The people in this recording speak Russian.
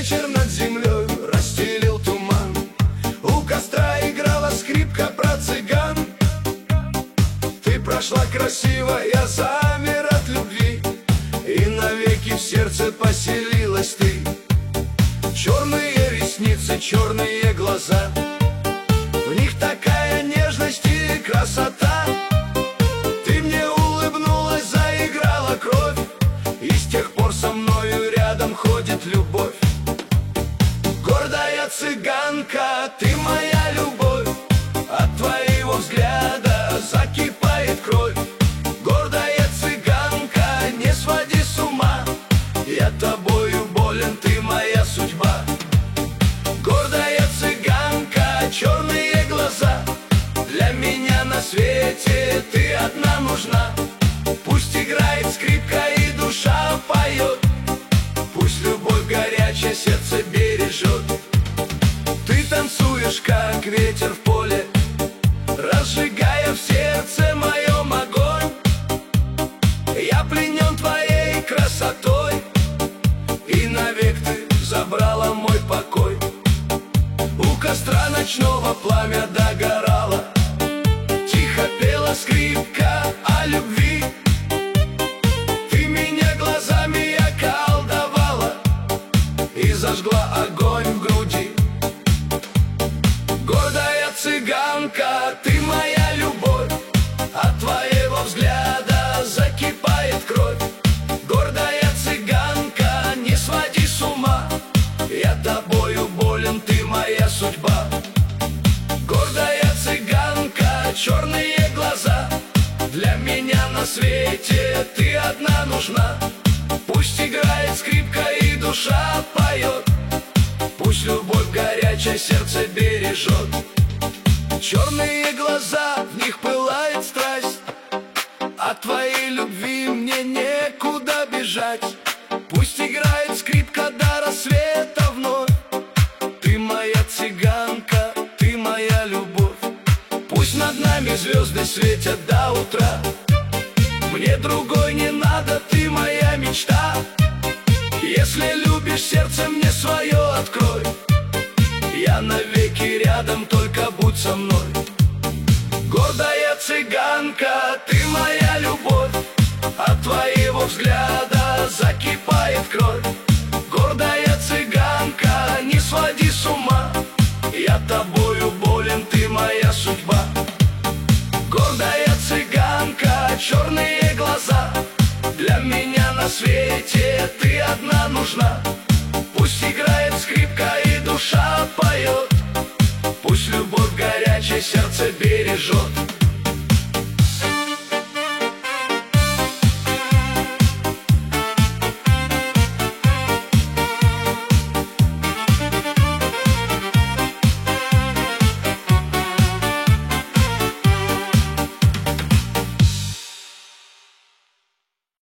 вечер над землей расстелил туман. У костра играла скрипка про цыган. Ты прошла красиво, я замер от любви, и навеки в сердце поселилась ты. Черные ресницы, черные глаза, в них такая нежность и красота. Ты мне улыбнулась, заиграла кровь, и с тех пор со мною рядом ходит любовь. Гордая цыганка, ты моя любовь, от твоего взгляда закипает кровь. Гордая цыганка, не своди с ума, я тобою болен, ты моя судьба. Гордая цыганка, черные глаза, для меня на свете ты одна нужна. Пусть играет скрипка и душа поет, пусть любовь горячая сердце бережет. Ты танцуешь, как ветер в поле, разжигая в сердце моем огонь. Я пленен твоей красотой, и навек ты забрала мой покой. У костра ночного пламя догорало, тихо пела скрипка о любви. Ты меня глазами околдовала и зажгла огонь в груди. Гордая цыганка, ты моя любовь, от твоего взгляда закипает кровь. Гордая цыганка, не своди с ума, я тобою болен, ты моя судьба. Гордая цыганка, черные глаза, для меня на свете ты одна нужна. Пусть играет скрипка и душа поет, пусть любовь горячее сердце бережет. Черные глаза, в них пылает страсть, от твоей любви мне некуда бежать. Пусть играет скрипка до рассвета вновь, ты моя цыганка, ты моя любовь. Пусть над нами звезды светят до утра, мне другой не надо, ты моя мечта. Если любишь, сердце мне свое открой, я навеки рядом, только будь со мной. Гордая цыганка, ты моя любовь, от твоего взгляда закипает кровь. Гордая цыганка, не своди с ума, я тобою болен, ты моя судьба. Гордая цыганка, черные глаза, для меня на свете ты одна нужна. Пусть играет скрипка и душа поет, пусть любовь горячее сердце